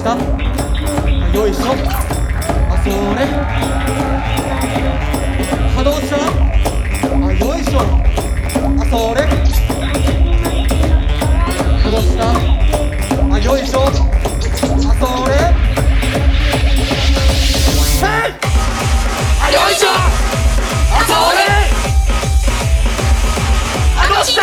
した？よいしょ。それ。どうした？よいしょ。それ。どうした？よいしょ。それ。よいしょ。それ。どうした？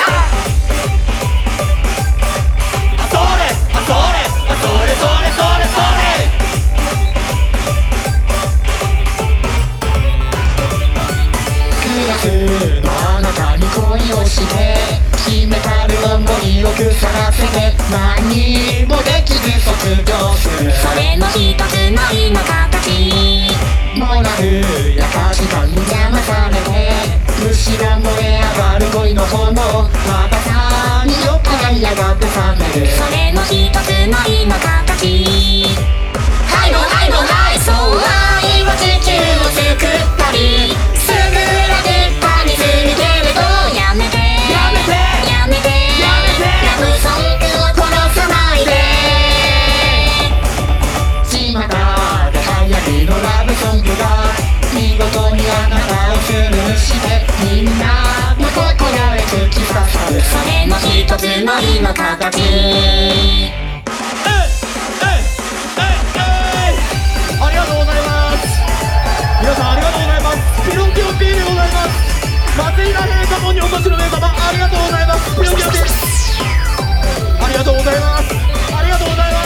あなたに恋をして決めたる思いを腐らせて何にもできず卒業する。 それの一つの愛の形。 モラルや価値観に邪魔されてむしろ燃え上がる恋の炎またさによからやがて冷める。 それの一つの愛の形。はいもはいもはいそう愛は地球を救ったり見事にあなたをスルーしてみんなの心へ突き刺さる。それの一つの愛の形。 ありがとうございます。皆さんありがとうございます。ピロンキオ P でございます。松井田平家門にお越しの皆様ありがとうございます。ピロンキオ P ありがとうございます。ありがとうございます。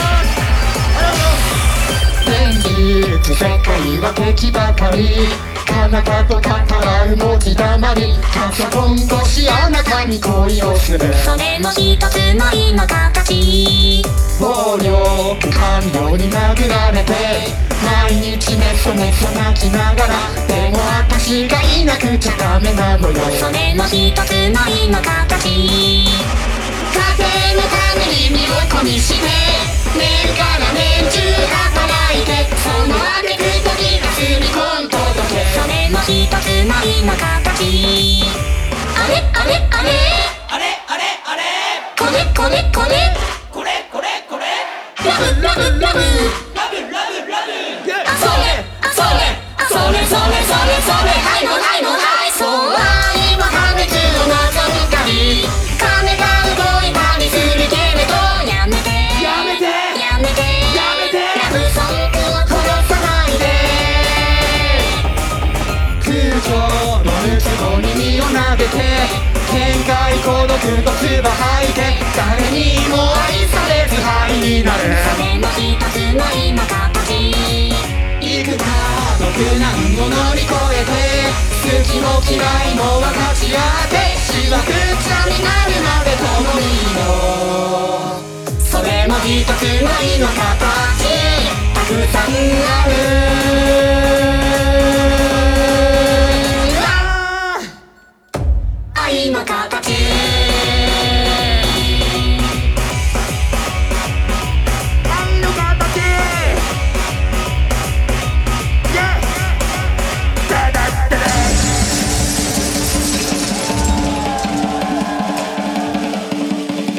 現実世界は敵ばかり彼方と語らう文字だまりパソコン越しあなたに恋をする。 それの一つの愛の形。 暴力官僚に殴られて毎日メソメソ泣きながらでも私がいなくちゃダメなのよ。 それの一つの愛の形。 家庭のために身を込みして年から年中働いてそのあげく時がすり込ん届け。 それの一つの愛の形。あれあれあれあれあれあれこれこれこれこれこれこれラブラブラブラブラブラブあそれあそれあそれそれそれそれはいもはいもはいそう愛は破滅を望んだり金が動いたりするけれどやめてやめてやめてやめてラブソングを殺さないで。 空情のぬつぼに身を投げて天界孤独と唾吐いて誰にも愛されず灰になる。 それの一つの愛の形。 幾多の苦難を乗り越えて好きも嫌いも分かち合ってしわくちゃになるまで共にいよう。それも一つの愛の形たくさんある